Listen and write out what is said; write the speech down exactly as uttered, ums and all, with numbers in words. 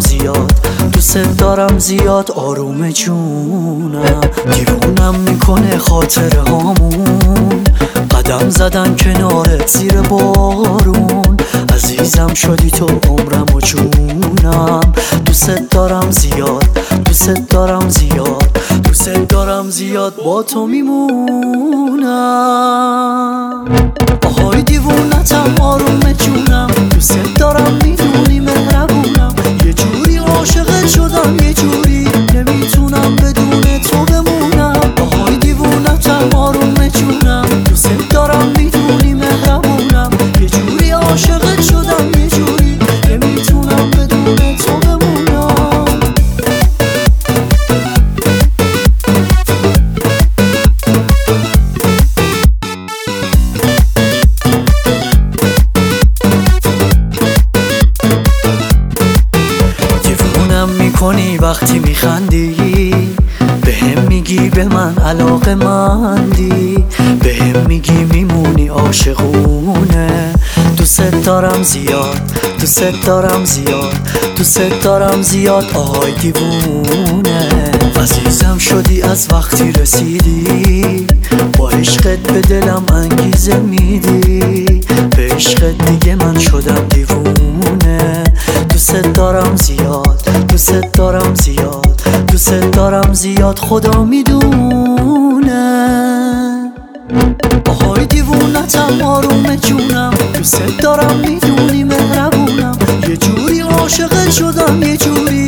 زیاد، دوست دارم زیاد آروم جونم. دیوونم میکنه خاطره هامون، قدم زدن کنارت زیر بارون. عزیزم شدی تو عمرم و جونم. دوست دارم زیاد، دوست دارم زیاد، دوست دارم زیاد، با تو میمونم. آهای دیوونتم آروم جونم، دوست دارم میدونی مهربونم. یه جوری عاشقت شدم، یه جوری نمیتونم بدون تو بمونم. آهای دیوونتم آروم جونم، دوست دارم میدونی مهربونم. یه جوری عاشقت شدم، یه جوری نمیتونم بدون تو بمونم. میکنی وقتی میخندی، بهم میگی به من علاقه مندی، بهم میگی میمونی عاشقونه. دوست دارم زیاد، دوست دارم زیاد، دوست دارم زیاد، آهای دیوونه. عزیزم شدی از وقتی رسیدی، با عشقت به دلم انگیزه میدی. به عشقت دیگه من شدم دیوونه. دوست دارم زیاد، دوست دارم زیاد، دوست دارم زیاد، خدا میدونه. آهای دیوونتم آروم جونم، دوست دارم میدونی مهربونم. یه جوری عاشقت شدم، یه جوری